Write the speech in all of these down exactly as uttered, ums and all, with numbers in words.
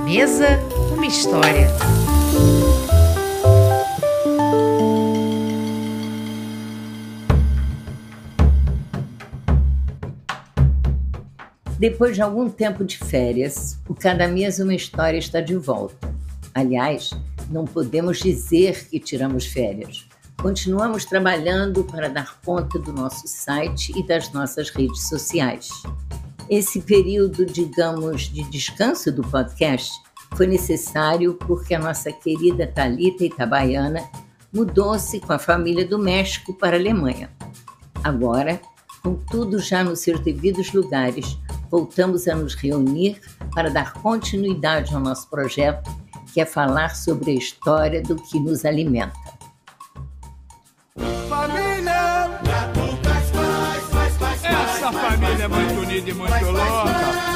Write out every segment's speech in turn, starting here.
mesa, uma história. Depois de algum tempo de férias, o Cada Mesa uma História está de volta. Aliás, não podemos dizer que tiramos férias. Continuamos trabalhando para dar conta do nosso site e das nossas redes sociais. Esse período, digamos, de descanso do podcast foi necessário porque a nossa querida Thalita Itabaiana mudou-se com a família do México para a Alemanha. Agora, com tudo já nos seus devidos lugares, voltamos a nos reunir para dar continuidade ao nosso projeto, que é falar sobre a história do que nos alimenta. Família! Essa família é muito unida e muito louca.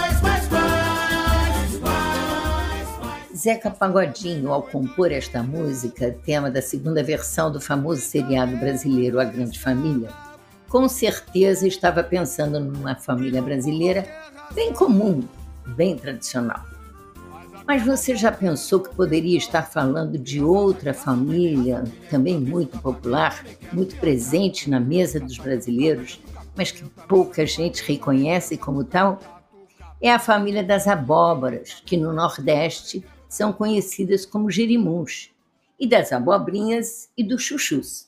Zeca Pagodinho, ao compor esta música, tema da segunda versão do famoso seriado brasileiro A Grande Família, com certeza estava pensando numa família brasileira bem comum, bem tradicional. Mas você já pensou que poderia estar falando de outra família, também muito popular, muito presente na mesa dos brasileiros, mas que pouca gente reconhece como tal? É a família das abóboras, que no Nordeste são conhecidas como jirimuns, e das abobrinhas e dos chuchus.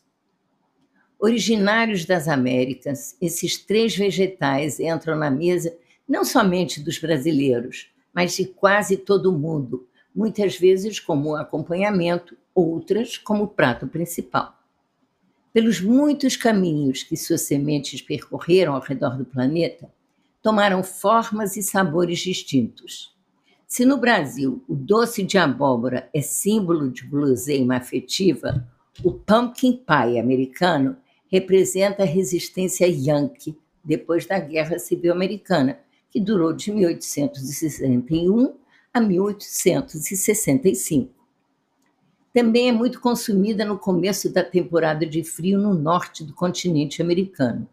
Originários das Américas, esses três vegetais entram na mesa não somente dos brasileiros, mas de quase todo o mundo, muitas vezes como acompanhamento, outras como prato principal. Pelos muitos caminhos que suas sementes percorreram ao redor do planeta, tomaram formas e sabores distintos. Se no Brasil o doce de abóbora é símbolo de guloseima afetiva, o pumpkin pie americano representa a resistência Yankee depois da Guerra Civil Americana, que durou de mil oitocentos e sessenta e um a mil oitocentos e sessenta e cinco. Também é muito consumida no começo da temporada de frio no norte do continente americano.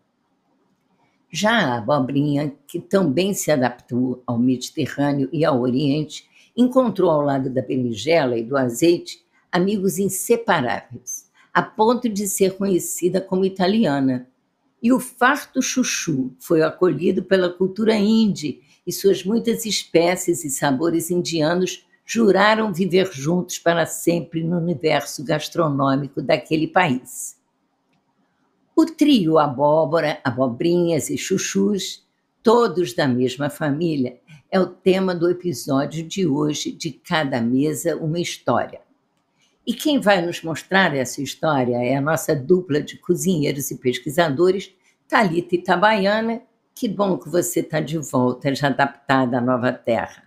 Já a abobrinha, que também se adaptou ao Mediterrâneo e ao Oriente, encontrou ao lado da berinjela e do azeite amigos inseparáveis, a ponto de ser conhecida como italiana. E o farto chuchu foi acolhido pela cultura hindi e suas muitas espécies e sabores indianos juraram viver juntos para sempre no universo gastronômico daquele país. O trio abóbora, abobrinhas e chuchus, todos da mesma família, é o tema do episódio de hoje de Cada Mesa uma História. E quem vai nos mostrar essa história é a nossa dupla de cozinheiros e pesquisadores, Thalita Itabaiana. Que bom que você está de volta, já adaptada à nova terra.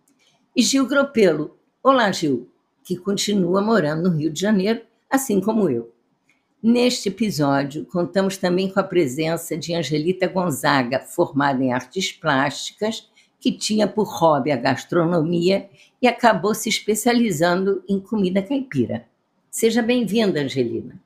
E Gil Gropello. Olá, Gil, que continua morando no Rio de Janeiro, assim como eu. Neste episódio, contamos também com a presença de Angelita Gonzaga, formada em artes plásticas, que tinha por hobby a gastronomia e acabou se especializando em comida caipira. Seja bem-vinda, Angelina.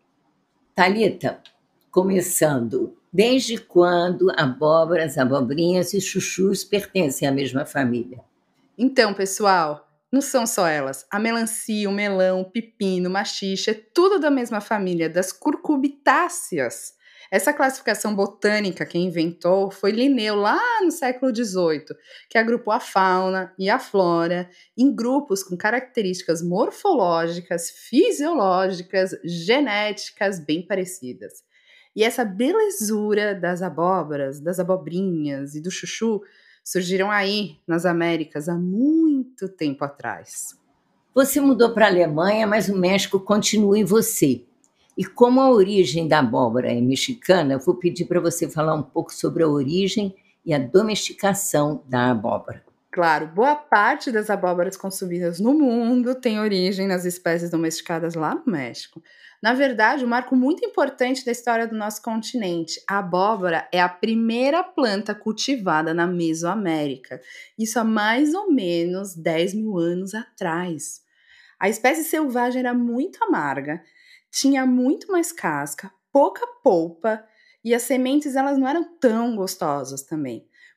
Thalita, começando, desde quando abóboras, abobrinhas e chuchus pertencem à mesma família? Então, pessoal, não são só elas. A melancia, o melão, o pepino, maxixe, é tudo da mesma família, das curcubitáceas. Essa classificação botânica quem inventou foi Linneu, lá no século dezoito, que agrupou a fauna e a flora em grupos com características morfológicas, fisiológicas, genéticas bem parecidas. E essa belezura das abóboras, das abobrinhas e do chuchu surgiram aí, nas Américas, há muito tempo atrás. Você mudou para a Alemanha, mas o México continua em você. E como a origem da abóbora é mexicana, eu vou pedir para você falar um pouco sobre a origem e a domesticação da abóbora. Claro, boa parte das abóboras consumidas no mundo tem origem nas espécies domesticadas lá no México. Na verdade, um marco muito importante da história do nosso continente. A abóbora é a primeira planta cultivada na Mesoamérica. Isso há mais ou menos dez mil anos atrás. A espécie selvagem era muito amarga, tinha muito mais casca, pouca polpa e as sementes elas não eram tão gostosas também.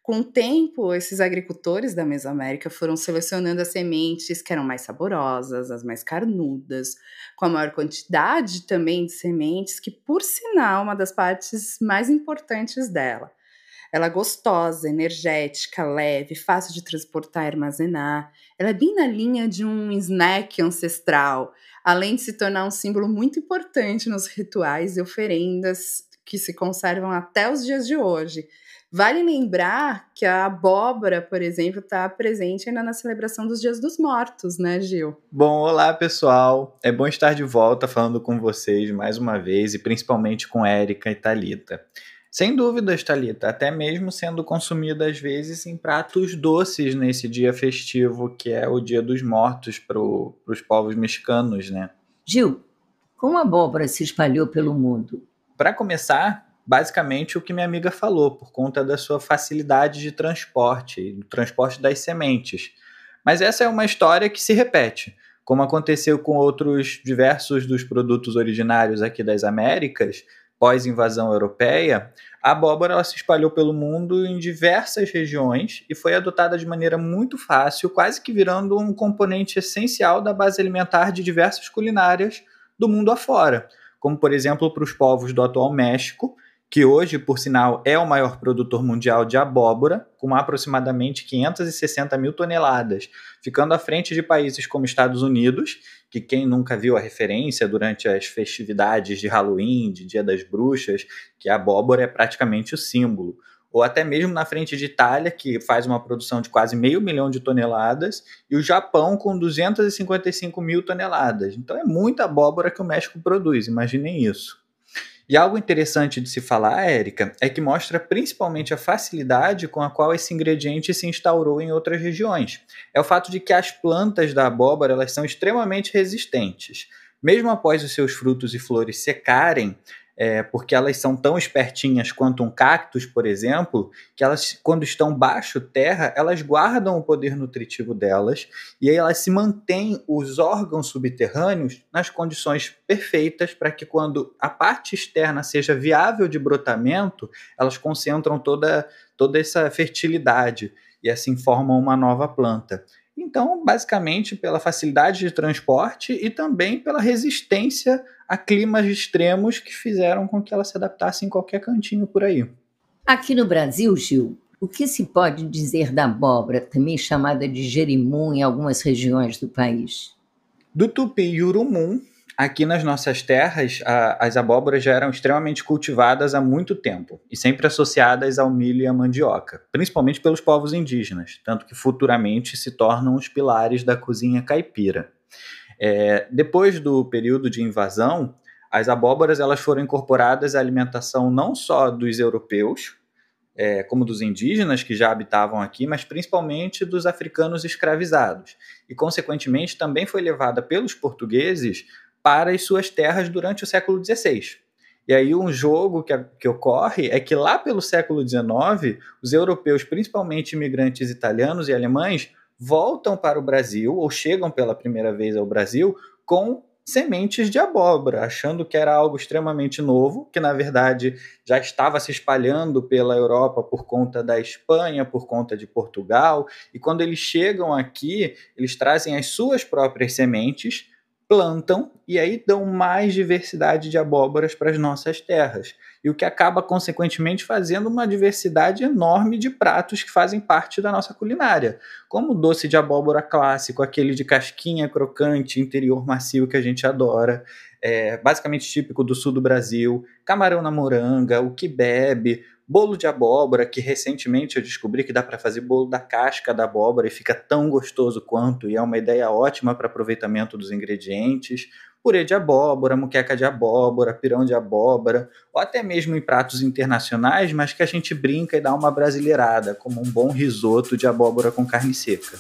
Com o tempo, esses agricultores da Mesoamérica foram selecionando as sementes que eram mais saborosas, as mais carnudas, com a maior quantidade também de sementes, que, por sinal, uma das partes mais importantes dela. Ela é gostosa, energética, leve, fácil de transportar e armazenar. Ela é bem na linha de um snack ancestral, além de se tornar um símbolo muito importante nos rituais e oferendas que se conservam até os dias de hoje. Vale lembrar que a abóbora, por exemplo, está presente ainda na celebração dos Dias dos Mortos, né, Gil? Bom, olá pessoal, é bom estar de volta falando com vocês mais uma vez e principalmente com Érica e Thalita. Sem dúvidas, Thalita, até mesmo sendo consumida às vezes em pratos doces nesse dia festivo que é o Dia dos Mortos para os povos mexicanos, né? Gil, como a abóbora se espalhou pelo mundo? Para começar, basicamente o que minha amiga falou, por conta da sua facilidade de transporte, do transporte das sementes. Mas essa é uma história que se repete, como aconteceu com outros diversos dos produtos originários aqui das Américas. Pós-invasão europeia, a abóbora ela se espalhou pelo mundo em diversas regiões e foi adotada de maneira muito fácil, quase que virando um componente essencial da base alimentar de diversas culinárias do mundo afora, como, por exemplo, para os povos do atual México, que hoje, por sinal, é o maior produtor mundial de abóbora, com aproximadamente quinhentas e sessenta mil toneladas, ficando à frente de países como Estados Unidos, que quem nunca viu a referência durante as festividades de Halloween, de Dia das Bruxas, que a abóbora é praticamente o símbolo, ou até mesmo na frente de Itália, que faz uma produção de quase meio milhão de toneladas, e o Japão com duzentas e cinquenta e cinco mil toneladas. Então é muita abóbora que o México produz, imaginem isso. E algo interessante de se falar, Érica, é que mostra principalmente a facilidade com a qual esse ingrediente se instaurou em outras regiões. É o fato de que as plantas da abóbora elas são extremamente resistentes. Mesmo após os seus frutos e flores secarem, é, porque elas são tão espertinhas quanto um cactus, por exemplo, que elas, quando estão baixo terra, elas guardam o poder nutritivo delas e aí elas se mantêm os órgãos subterrâneos nas condições perfeitas para que quando a parte externa seja viável de brotamento, elas concentram toda, toda essa fertilidade e assim formam uma nova planta. Então, basicamente, pela facilidade de transporte e também pela resistência a climas extremos que fizeram com que ela se adaptasse em qualquer cantinho por aí. Aqui no Brasil, Gil, o que se pode dizer da abóbora, também chamada de jerimum em algumas regiões do país? Do tupi e urumum, aqui nas nossas terras, a, as abóboras já eram extremamente cultivadas há muito tempo e sempre associadas ao milho e à mandioca, principalmente pelos povos indígenas, tanto que futuramente se tornam os pilares da cozinha caipira. É, depois do período de invasão, as abóboras elas foram incorporadas à alimentação não só dos europeus, é, como dos indígenas que já habitavam aqui, mas principalmente dos africanos escravizados. E, consequentemente, também foi levada pelos portugueses para as suas terras durante o século dezesseis. E aí um jogo que, que ocorre é que lá pelo século dezenove, os europeus, principalmente imigrantes italianos e alemães, voltam para o Brasil, ou chegam pela primeira vez ao Brasil, com sementes de abóbora, achando que era algo extremamente novo, que na verdade já estava se espalhando pela Europa por conta da Espanha, por conta de Portugal, e quando eles chegam aqui, eles trazem as suas próprias sementes, plantam e aí dão mais diversidade de abóboras para as nossas terras. E o que acaba, consequentemente, fazendo uma diversidade enorme de pratos que fazem parte da nossa culinária, como o doce de abóbora clássico, aquele de casquinha crocante, interior macio que a gente adora, é basicamente típico do sul do Brasil, camarão na moranga, o quibe, bolo de abóbora, que recentemente eu descobri que dá para fazer bolo da casca da abóbora e fica tão gostoso quanto, e é uma ideia ótima para aproveitamento dos ingredientes, purê de abóbora, muqueca de abóbora, pirão de abóbora, ou até mesmo em pratos internacionais, mas que a gente brinca e dá uma brasileirada, como um bom risoto de abóbora com carne seca.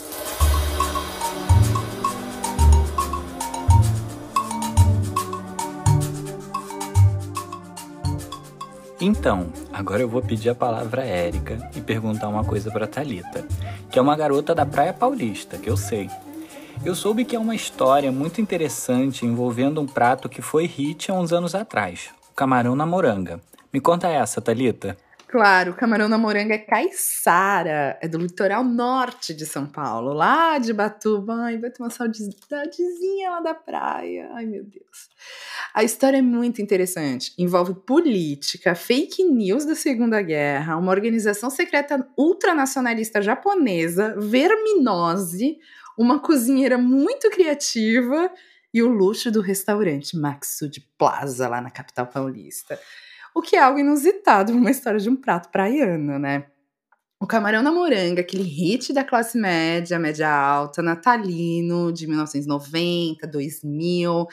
Então, agora eu vou pedir a palavra à Érica e perguntar uma coisa para a Thalita, que é uma garota da Praia Paulista, que eu sei. Eu soube que é uma história muito interessante envolvendo um prato que foi hit há uns anos atrás, o camarão na moranga. Me conta essa, Thalita. Claro, o camarão na moranga é caiçara, é do litoral norte de São Paulo, lá de Batuba. Ai, vai ter uma saudadezinha lá da praia. Ai, meu Deus. A história é muito interessante. Envolve política, fake news da Segunda Guerra, uma organização secreta ultranacionalista japonesa, verminose, uma cozinheira muito criativa e o luxo do restaurante Maxud Plaza, lá na capital paulista. O que é algo inusitado numa história de um prato praiano, né? O camarão na moranga, aquele hit da classe média, média alta, natalino, de mil novecentos e noventa, dois mil,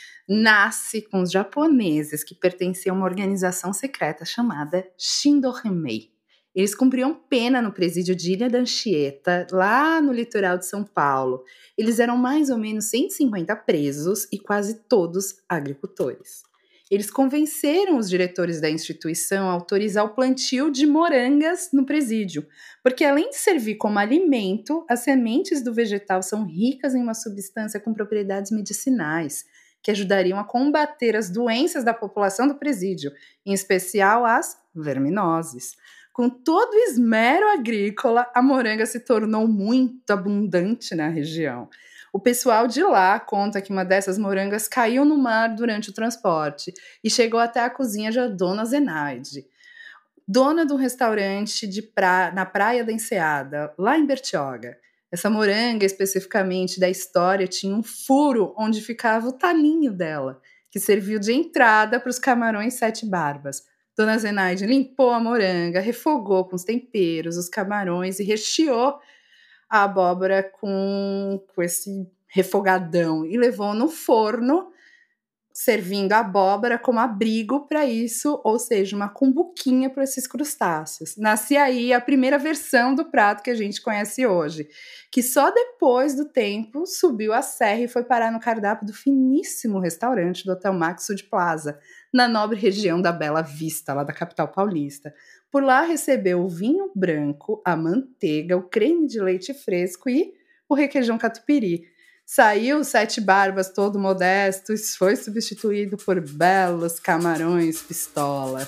nasce com os japoneses que pertenciam a uma organização secreta chamada Shindohemei. Eles cumpriam pena no presídio de Ilha da Anchieta, lá no litoral de São Paulo. Eles eram mais ou menos cento e cinquenta presos e quase todos agricultores. Eles convenceram os diretores da instituição a autorizar o plantio de morangas no presídio, porque além de servir como alimento, as sementes do vegetal são ricas em uma substância com propriedades medicinais, que ajudariam a combater as doenças da população do presídio, em especial as verminoses. Com todo o esmero agrícola, a moranga se tornou muito abundante na região. O pessoal de lá conta que uma dessas morangas caiu no mar durante o transporte e chegou até a cozinha de Dona Zenaide, dona de um restaurante de pra... na Praia da Enseada, lá em Bertioga. Essa moranga, especificamente da história, tinha um furo onde ficava o talinho dela, que serviu de entrada para os camarões sete barbas. Dona Zenaide limpou a moranga, refogou com os temperos, os camarões e recheou a abóbora com, com esse refogadão e levou no forno, servindo a abóbora como abrigo para isso, ou seja, uma cumbuquinha para esses crustáceos. Nasce aí a primeira versão do prato que a gente conhece hoje, que só depois do tempo subiu a serra e foi parar no cardápio do finíssimo restaurante do Hotel Maxud Plaza, na nobre região da Bela Vista, lá da capital paulista. Por lá recebeu o vinho branco, a manteiga, o creme de leite fresco e o requeijão catupiry. Saiu o Sete Barbas todo modesto e foi substituído por belos camarões pistola.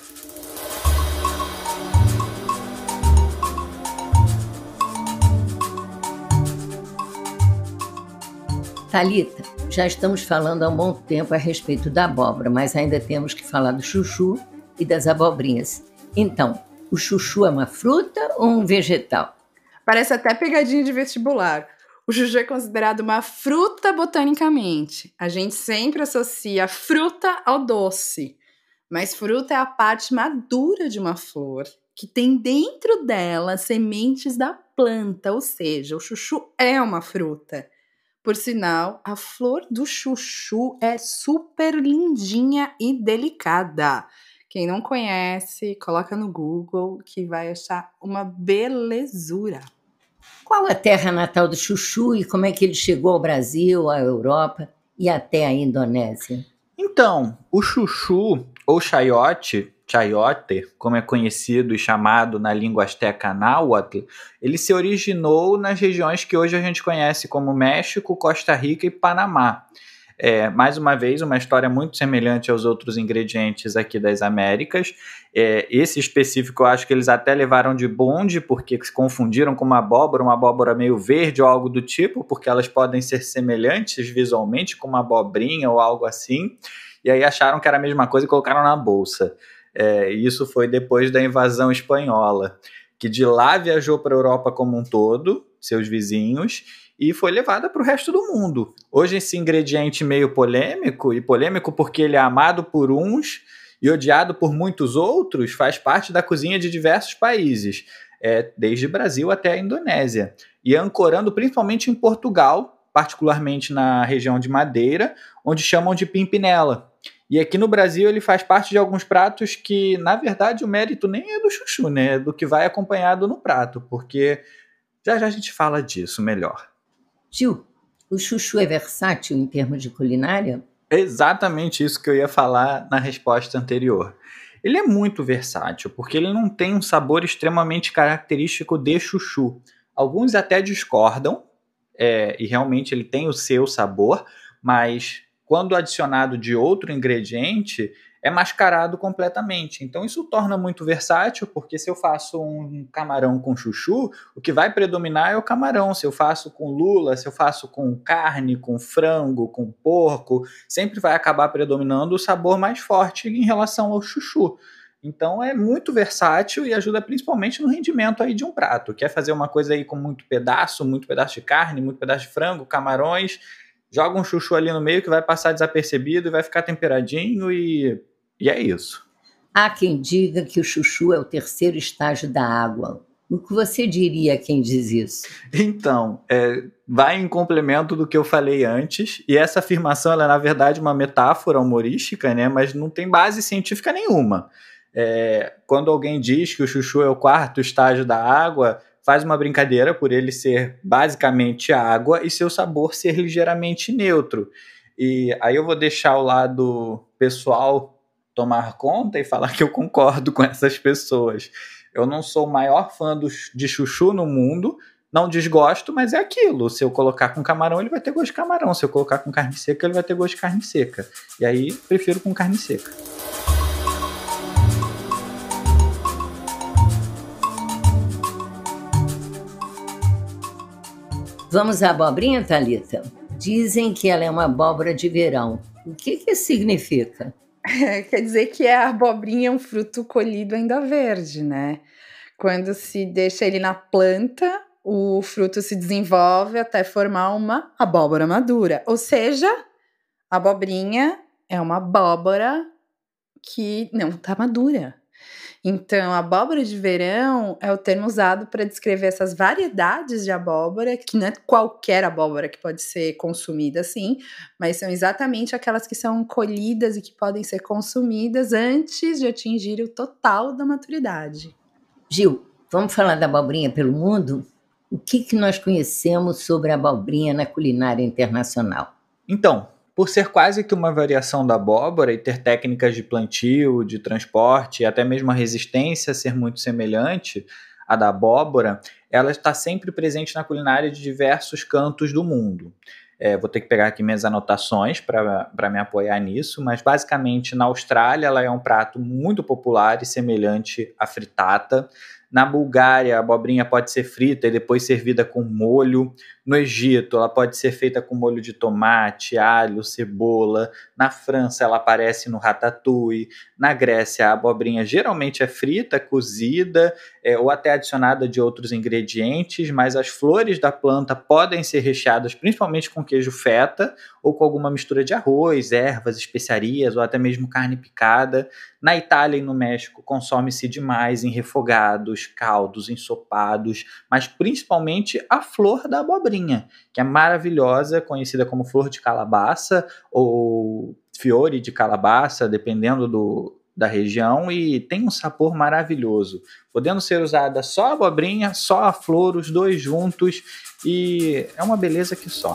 Thalita, já estamos falando há um bom tempo a respeito da abóbora, mas ainda temos que falar do chuchu e das abobrinhas. Então, o chuchu é uma fruta ou um vegetal? Parece até pegadinha de vestibular. O chuchu é considerado uma fruta botanicamente. A gente sempre associa fruta ao doce. Mas fruta é a parte madura de uma flor, que tem dentro dela sementes da planta, ou seja, o chuchu é uma fruta. Por sinal, a flor do chuchu é super lindinha e delicada. Quem não conhece, coloca no Google que vai achar uma belezura. Qual a terra natal do chuchu e como é que ele chegou ao Brasil, à Europa e até a Indonésia? Então, o chuchu, ou chayote, chayote, como é conhecido e chamado na língua asteca náhuatl, ele se originou nas regiões que hoje a gente conhece como México, Costa Rica e Panamá. É, mais uma vez, uma história muito semelhante aos outros ingredientes aqui das Américas. É, esse específico eu acho que eles até levaram de bonde, porque se confundiram com uma abóbora, uma abóbora meio verde ou algo do tipo, porque elas podem ser semelhantes visualmente com uma abobrinha ou algo assim, e aí acharam que era a mesma coisa e colocaram na bolsa. É, isso foi depois da invasão espanhola, que de lá viajou para a Europa como um todo, seus vizinhos, e foi levada para o resto do mundo. Hoje esse ingrediente meio polêmico, e polêmico porque ele é amado por uns e odiado por muitos outros, faz parte da cozinha de diversos países, é, desde Brasil até a Indonésia, e ancorando principalmente em Portugal, particularmente na região de Madeira, onde chamam de pimpinela. E aqui no Brasil ele faz parte de alguns pratos que, na verdade, o mérito nem é do chuchu, né? É do que vai acompanhado no prato, porque já já a gente fala disso melhor. Gil, o chuchu é versátil em termos de culinária? É exatamente isso que eu ia falar na resposta anterior. Ele é muito versátil, porque ele não tem um sabor extremamente característico de chuchu. Alguns até discordam, é, e realmente ele tem o seu sabor, mas quando adicionado de outro ingrediente, é mascarado completamente. Então isso torna muito versátil, porque se eu faço um camarão com chuchu, o que vai predominar é o camarão. Se eu faço com lula, se eu faço com carne, com frango, com porco, sempre vai acabar predominando o sabor mais forte em relação ao chuchu. Então é muito versátil e ajuda principalmente no rendimento aí de um prato. Quer fazer uma coisa aí com muito pedaço, muito pedaço de carne, muito pedaço de frango, camarões, joga um chuchu ali no meio que vai passar desapercebido e vai ficar temperadinho e, e é isso. Há quem diga que o chuchu é o terceiro estágio da água. O que você diria a quem diz isso? Então, é, vai em complemento do que eu falei antes, e essa afirmação ela é na verdade uma metáfora humorística, né, mas não tem base científica nenhuma. É, quando alguém diz que o chuchu é o quarto estágio da água, faz uma brincadeira por ele ser basicamente água e seu sabor ser ligeiramente neutro. E aí eu vou deixar o lado pessoal tomar conta e falar que eu concordo com essas pessoas. Eu não sou o maior fã do, de chuchu no mundo, não desgosto, mas é aquilo. Se eu colocar com camarão, ele vai ter gosto de camarão. Se eu colocar com carne seca, ele vai ter gosto de carne seca. E aí, prefiro com carne seca. Vamos à abobrinha, Thalita? Dizem que ela é uma abóbora de verão. O que que isso significa? É, quer dizer que a abobrinha é um fruto colhido ainda verde, né? Quando se deixa ele na planta, o fruto se desenvolve até formar uma abóbora madura. Ou seja, a abobrinha é uma abóbora que não está madura. Então, a abóbora de verão é o termo usado para descrever essas variedades de abóbora, que não é qualquer abóbora que pode ser consumida assim, mas são exatamente aquelas que são colhidas e que podem ser consumidas antes de atingir o total da maturidade. Gil, vamos falar da abobrinha pelo mundo? O que, que nós conhecemos sobre a abobrinha na culinária internacional? Então, por ser quase que uma variação da abóbora e ter técnicas de plantio, de transporte e até mesmo a resistência ser muito semelhante à da abóbora, ela está sempre presente na culinária de diversos cantos do mundo. É, vou ter que pegar aqui minhas anotações para me apoiar nisso, mas basicamente na Austrália ela é um prato muito popular e semelhante à frittata. Na Bulgária, a abobrinha pode ser frita e depois servida com molho. No Egito, ela pode ser feita com molho de tomate, alho, cebola. Na França, ela aparece no ratatouille. Na Grécia, a abobrinha geralmente é frita, cozida é, ou até adicionada de outros ingredientes, mas as flores da planta podem ser recheadas principalmente com queijo feta ou com alguma mistura de arroz, ervas, especiarias ou até mesmo carne picada. Na Itália e no México, consome-se demais em refogados, caldos, ensopados, mas principalmente a flor da abobrinha, que é maravilhosa, conhecida como flor de calabaça ou fiore de calabaça, dependendo do, da região, e tem um sabor maravilhoso, podendo ser usada só a abobrinha, só a flor, os dois juntos, e é uma beleza que só.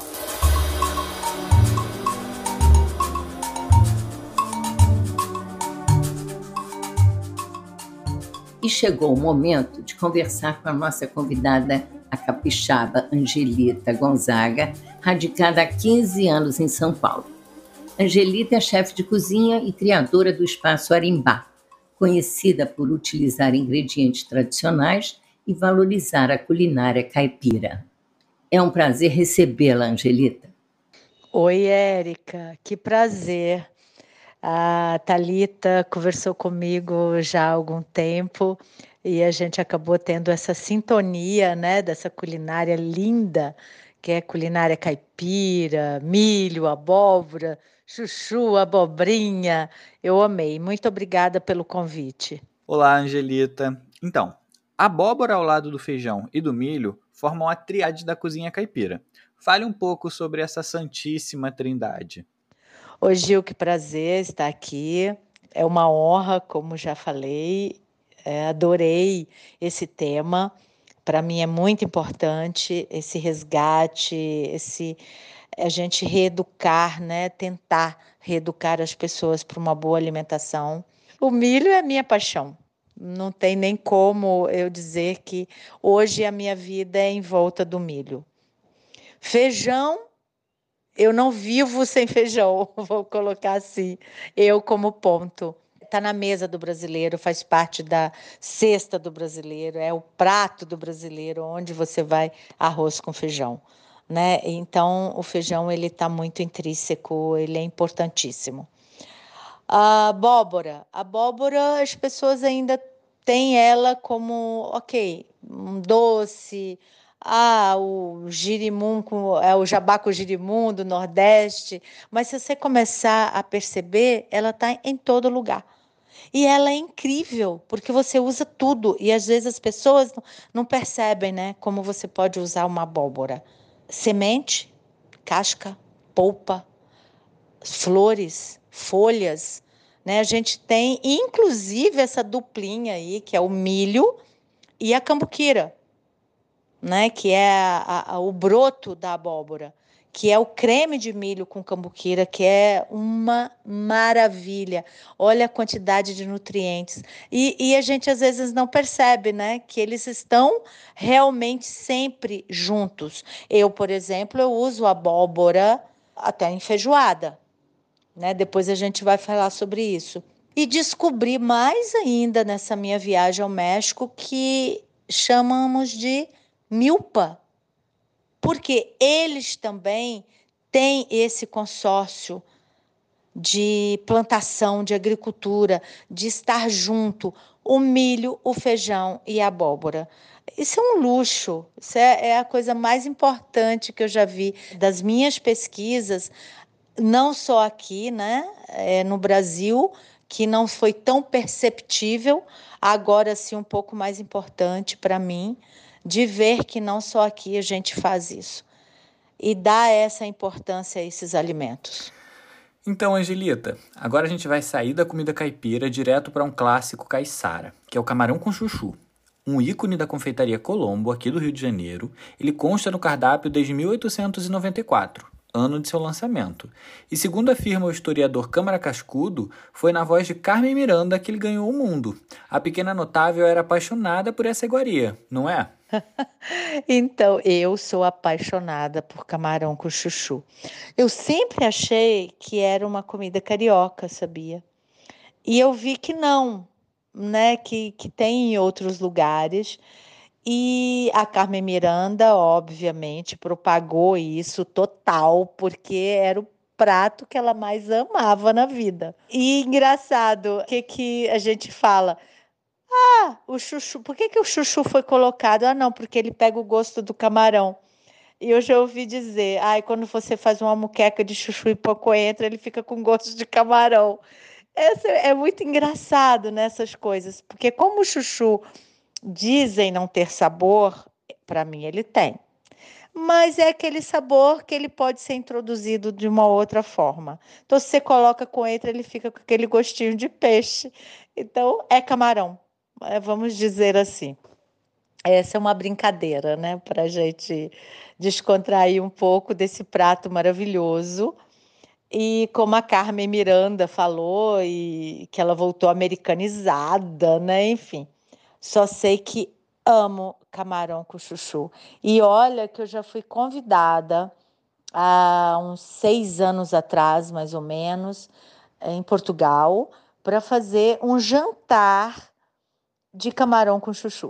E chegou o momento de conversar com a nossa convidada, a capixaba Angelita Gonzaga, radicada há quinze anos em São Paulo. Angelita é chefe de cozinha e criadora do Espaço Arimbá, conhecida por utilizar ingredientes tradicionais e valorizar a culinária caipira. É um prazer recebê-la, Angelita. Oi, Érica, que prazer. A Thalita conversou comigo já há algum tempo e a gente acabou tendo essa sintonia, né, dessa culinária linda, que é culinária caipira, milho, abóbora, chuchu, abobrinha. Eu amei. Muito obrigada pelo convite. Olá, Angelita. Então, a abóbora ao lado do feijão e do milho formam a tríade da cozinha caipira. Fale um pouco sobre essa santíssima trindade. Oi, Gil, que prazer estar aqui. É uma honra, como já falei. É, adorei esse tema. Para mim é muito importante esse resgate, esse a gente reeducar, né? Tentar reeducar as pessoas para uma boa alimentação. O milho é a minha paixão. Não tem nem como eu dizer que hoje a minha vida é em volta do milho. Feijão, eu não vivo sem feijão, vou colocar assim, eu como ponto. está na mesa do brasileiro, faz parte da cesta do brasileiro, é o prato do brasileiro, onde você vai arroz com feijão, né? Então, o feijão ele está muito intrínseco, ele é importantíssimo. A abóbora, a abóbora, as pessoas ainda têm ela como, ok, um doce. Ah, o girimum, com, é o jabá com girimum do Nordeste, mas se você começar a perceber, ela está em todo lugar. E ela é incrível, porque você usa tudo, e às vezes as pessoas não, não percebem, né, como você pode usar uma abóbora. Semente, casca, polpa, flores, folhas, né? A gente tem, inclusive, essa duplinha aí, que é o milho e a cambuquira, né, que é a, a, o broto da abóbora, que é o creme de milho com cambuquira, que é uma maravilha. Olha a quantidade de nutrientes. E, e a gente às vezes não percebe, né, que eles estão realmente sempre juntos. Eu, por exemplo, eu uso abóbora até em feijoada, né? Depois a gente vai falar sobre isso. E descobri mais ainda nessa minha viagem ao México que chamamos de milpa, porque eles também têm esse consórcio de plantação, de agricultura, de estar junto, o milho, o feijão e a abóbora. Isso é um luxo, isso é, é a coisa mais importante que eu já vi das minhas pesquisas, não só aqui, né, é, no Brasil, que não foi tão perceptível, agora sim um pouco mais importante para mim, de ver que não só aqui a gente faz isso e dá essa importância a esses alimentos. Então, Angelita, agora a gente vai sair da comida caipira direto para um clássico caiçara, que é o camarão com chuchu. Um ícone da confeitaria Colombo, aqui do Rio de Janeiro, ele consta no cardápio desde mil oitocentos e noventa e quatro, ano de seu lançamento. E segundo afirma o historiador Câmara Cascudo, foi na voz de Carmen Miranda que ele ganhou o mundo. A pequena notável era apaixonada por essa iguaria, não é? Então, eu sou apaixonada por camarão com chuchu. Eu sempre achei que era uma comida carioca, sabia? E eu vi que não, né? Que, que tem em outros lugares. E a Carmen Miranda, obviamente, propagou isso total, porque era o prato que ela mais amava na vida. E engraçado, o que, que a gente fala? Ah, o chuchu, por que, que o chuchu foi colocado? Ah, não, porque ele pega o gosto do camarão. E eu já ouvi dizer, ai, quando você faz uma moqueca de chuchu e pôr coentro, ele fica com gosto de camarão. Essa é muito engraçado nessas coisas, porque como o chuchu dizem não ter sabor, para mim ele tem. Mas é aquele sabor que ele pode ser introduzido de uma outra forma. Então, se você coloca coentro, ele fica com aquele gostinho de peixe. Então, é camarão, vamos dizer assim. Essa é uma brincadeira, né? Para a gente descontrair um pouco desse prato maravilhoso. E como a Carmen Miranda falou, e que ela voltou americanizada, né? Enfim, só sei que amo camarão com chuchu. E olha que eu já fui convidada há uns seis anos atrás, mais ou menos, em Portugal, para fazer um jantar de camarão com chuchu.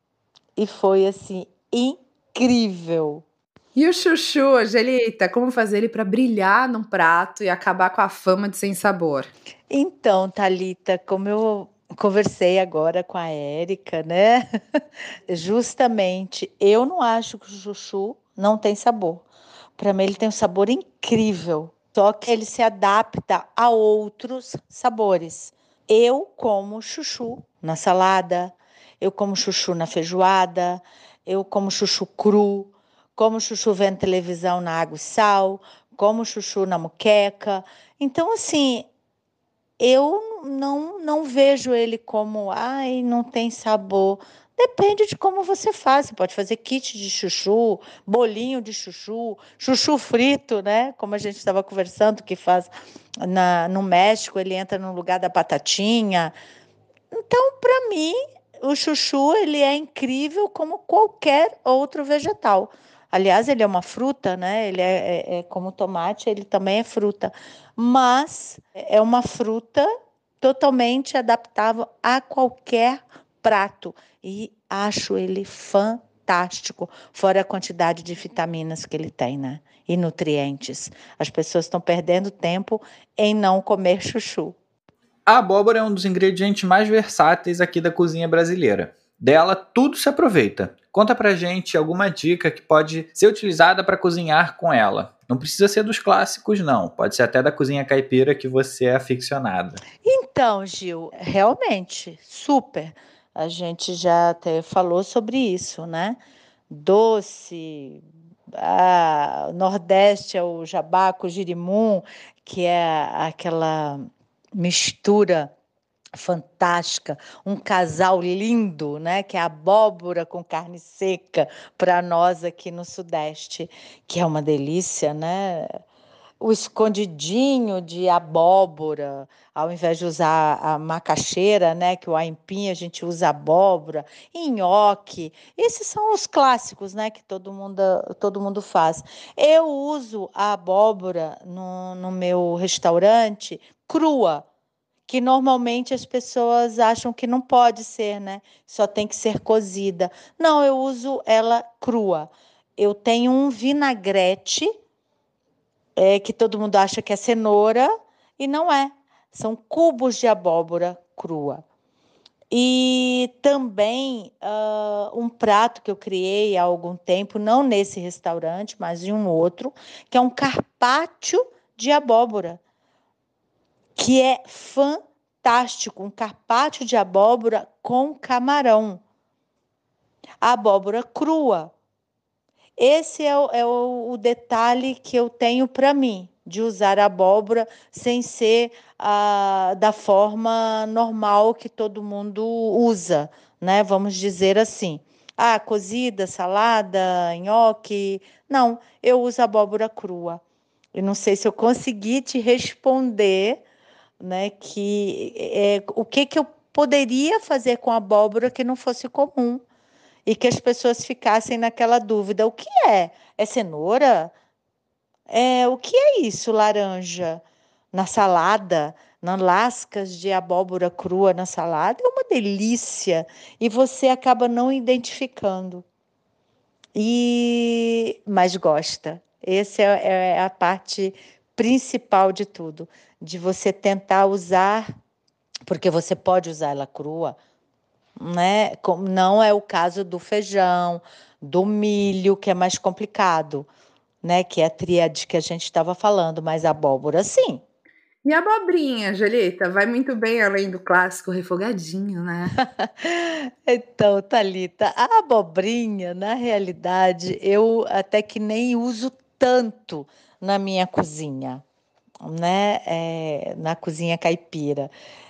E foi, assim, incrível. E o chuchu, Angelita, como fazer ele para brilhar num prato e acabar com a fama de sem sabor? Então, Thalita, como eu conversei agora com a Érica, né? Justamente, eu não acho que o chuchu não tem sabor. Para mim, ele tem um sabor incrível, só que ele se adapta a outros sabores. Eu como chuchu na salada, eu como chuchu na feijoada, eu como chuchu cru, como chuchu vendo televisão na água e sal, como chuchu na moqueca. Então, assim, eu não, não vejo ele como, ai, não tem sabor. Depende de como você faz. Você pode fazer kit de chuchu, bolinho de chuchu, chuchu frito, né? Como a gente estava conversando, que faz na, no México, ele entra no lugar da batatinha. Então, para mim, o chuchu ele é incrível como qualquer outro vegetal. Aliás, ele é uma fruta, né? Ele é, é, é como o tomate, ele também é fruta. Mas é uma fruta totalmente adaptável a qualquer prato. E acho ele fantástico, fora a quantidade de vitaminas que ele tem, né? E nutrientes. As pessoas estão perdendo tempo em não comer chuchu. A abóbora é um dos ingredientes mais versáteis aqui da cozinha brasileira. Dela, tudo se aproveita. Conta pra gente alguma dica que pode ser utilizada para cozinhar com ela. Não precisa ser dos clássicos, não. Pode ser até da cozinha caipira que você é aficionada. Então, Gil, realmente, super. A gente já até falou sobre isso, né? Doce, ah, Nordeste é o jabá com o girimum, que é aquela mistura fantástica, um casal lindo, né? Que é abóbora com carne seca para nós aqui no Sudeste, que é uma delícia, né? O escondidinho de abóbora, ao invés de usar a macaxeira, né, que o aipim a gente usa abóbora, nhoque. Esses são os clássicos, né, que todo mundo, todo mundo faz. Eu uso a abóbora no, no meu restaurante crua, que normalmente as pessoas acham que não pode ser, né? Só tem que ser cozida. Não, eu uso ela crua. Eu tenho um vinagrete, é, que todo mundo acha que é cenoura, e não é. São cubos de abóbora crua. E também uh, um prato que eu criei há algum tempo, não nesse restaurante, mas em um outro, que é um carpaccio de abóbora, que é fantástico, um carpaccio de abóbora com camarão. A abóbora crua. Esse é o, é o, o detalhe que eu tenho para mim, de usar a abóbora sem ser ah, da forma normal que todo mundo usa, né? Vamos dizer assim. Ah, cozida, salada, nhoque. Não, eu uso abóbora crua. Eu não sei se eu consegui te responder, né, que é, o que, que eu poderia fazer com a abóbora que não fosse comum e que as pessoas ficassem naquela dúvida. O que é? É cenoura? É, o que é isso, laranja? Na salada, nas lascas de abóbora crua na salada, é uma delícia. E você acaba não identificando. E mas gosta. Essa é, é a parte principal de tudo, de você tentar usar, porque você pode usar ela crua, né? Como não é o caso do feijão, do milho, que é mais complicado, né? Que é a tríade que a gente estava falando, mas a abóbora, sim. E a abobrinha, Jolita, vai muito bem além do clássico refogadinho, né? Então, Thalita, a abobrinha, na realidade, eu até que nem uso tanto na minha cozinha, né? É, na cozinha caipira.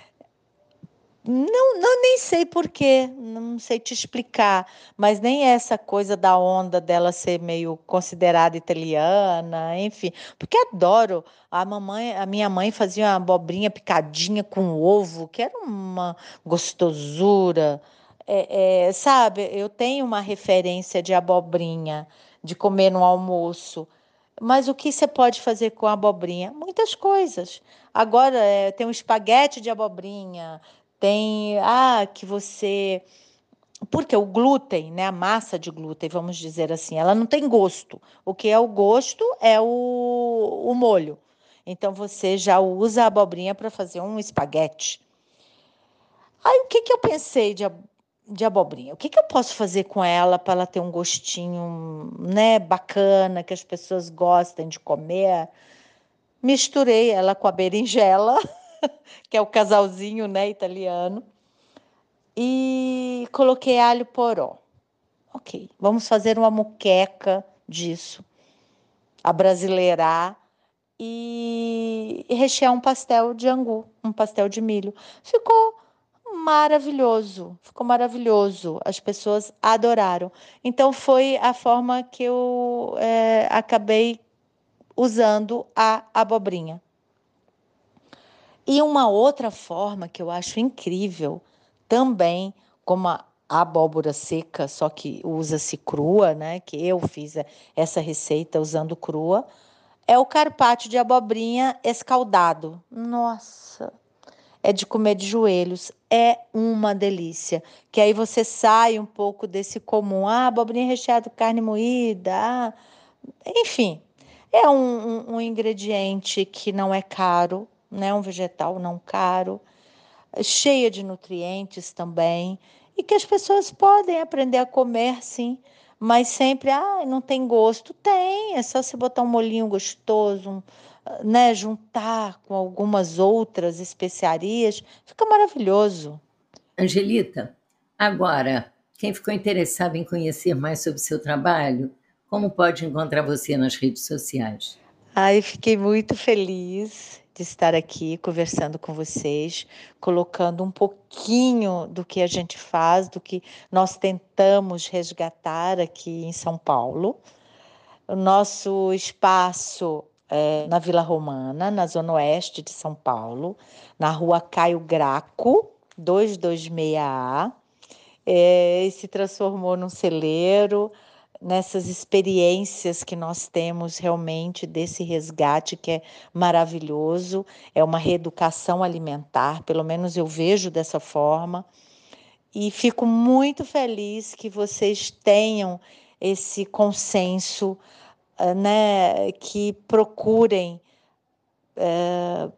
Não, não, nem sei por quê, não sei te explicar, mas nem essa coisa da onda dela ser meio considerada italiana, enfim, porque adoro. A mamãe, a minha mãe fazia uma abobrinha picadinha com ovo, que era uma gostosura. É, é, sabe, eu tenho uma referência de abobrinha, de comer no almoço. Mas o que você pode fazer com a abobrinha? Muitas coisas. Agora, é, tem um espaguete de abobrinha, tem, ah, que você... Porque o glúten, né, a massa de glúten, vamos dizer assim, ela não tem gosto. O que é o gosto é o, o molho. Então, você já usa a abobrinha para fazer um espaguete. Aí, o que, que eu pensei de, de abobrinha? O que, que eu posso fazer com ela para ela ter um gostinho, né, bacana, que as pessoas gostem de comer? Misturei ela com a berinjela, que é o casalzinho, né, italiano, e coloquei alho poró. Ok, vamos fazer uma moqueca disso, abrasileirar e rechear um pastel de angu, um pastel de milho. Ficou maravilhoso, ficou maravilhoso. As pessoas adoraram. Então foi a forma que eu é, acabei usando a abobrinha. E uma outra forma que eu acho incrível, também como a abóbora seca, só que usa-se crua, né? Que eu fiz essa receita usando crua, é o carpaccio de abobrinha escaldado. Nossa, é de comer de joelhos. É uma delícia. Que aí você sai um pouco desse comum. Ah, abobrinha recheada com carne moída. Ah, enfim, é um, um, um ingrediente que não é caro, né? Um vegetal não caro, cheia de nutrientes também, e que as pessoas podem aprender a comer, sim, mas sempre, ah, não tem gosto. Tem, é só você botar um molhinho gostoso, um, né, juntar com algumas outras especiarias, fica maravilhoso. Angelita, agora, quem ficou interessado em conhecer mais sobre o seu trabalho, como pode encontrar você nas redes sociais? Ai, fiquei muito feliz de estar aqui conversando com vocês, colocando um pouquinho do que a gente faz, do que nós tentamos resgatar aqui em São Paulo. O nosso espaço é na Vila Romana, na zona oeste de São Paulo, na rua Caio Graco, duzentos e vinte e seis A. É, e se transformou num celeiro, nessas experiências que nós temos realmente desse resgate que é maravilhoso, é uma reeducação alimentar, pelo menos eu vejo dessa forma, e fico muito feliz que vocês tenham esse consenso, né, que procurem é,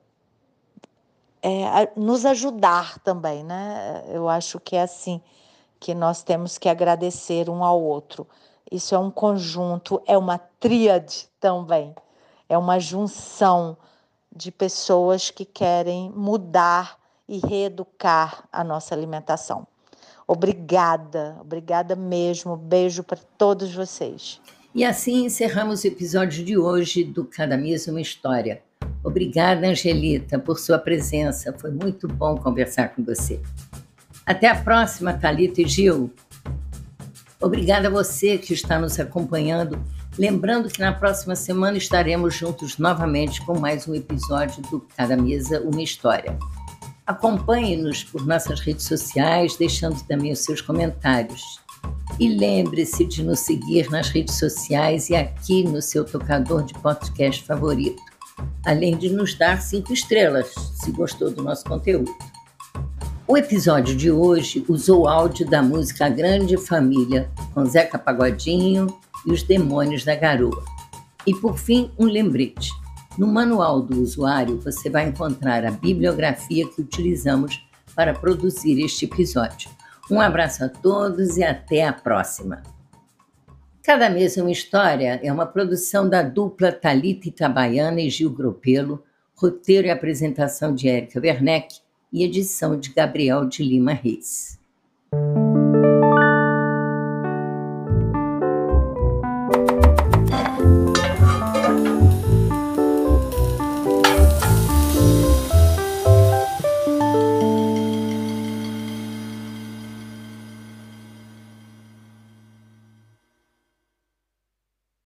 é, nos ajudar também, né? Eu acho que é assim que nós temos que agradecer um ao outro. Isso é um conjunto, é uma tríade também, é uma junção de pessoas que querem mudar e reeducar a nossa alimentação. Obrigada, obrigada mesmo, beijo para todos vocês. E assim encerramos o episódio de hoje do Cada Mesa Uma História. Obrigada, Angelita, por sua presença, foi muito bom conversar com você. Até a próxima, Thalita e Gil. Obrigada a você que está nos acompanhando. Lembrando que na próxima semana estaremos juntos novamente com mais um episódio do Cada Mesa Uma História. Acompanhe-nos por nossas redes sociais, deixando também os seus comentários. E lembre-se de nos seguir nas redes sociais e aqui no seu tocador de podcast favorito, além de nos dar cinco estrelas, se gostou do nosso conteúdo. O episódio de hoje usou o áudio da música A Grande Família, com Zeca Pagodinho e os Demônios da Garoa. E, por fim, um lembrete. No manual do usuário, você vai encontrar a bibliografia que utilizamos para produzir este episódio. Um abraço a todos e até a próxima. Cada Mesa Uma História é uma produção da dupla Thalita Itabaiana e Gil Gropello, roteiro e apresentação de Érica Werneck, e edição de Gabriel de Lima Reis.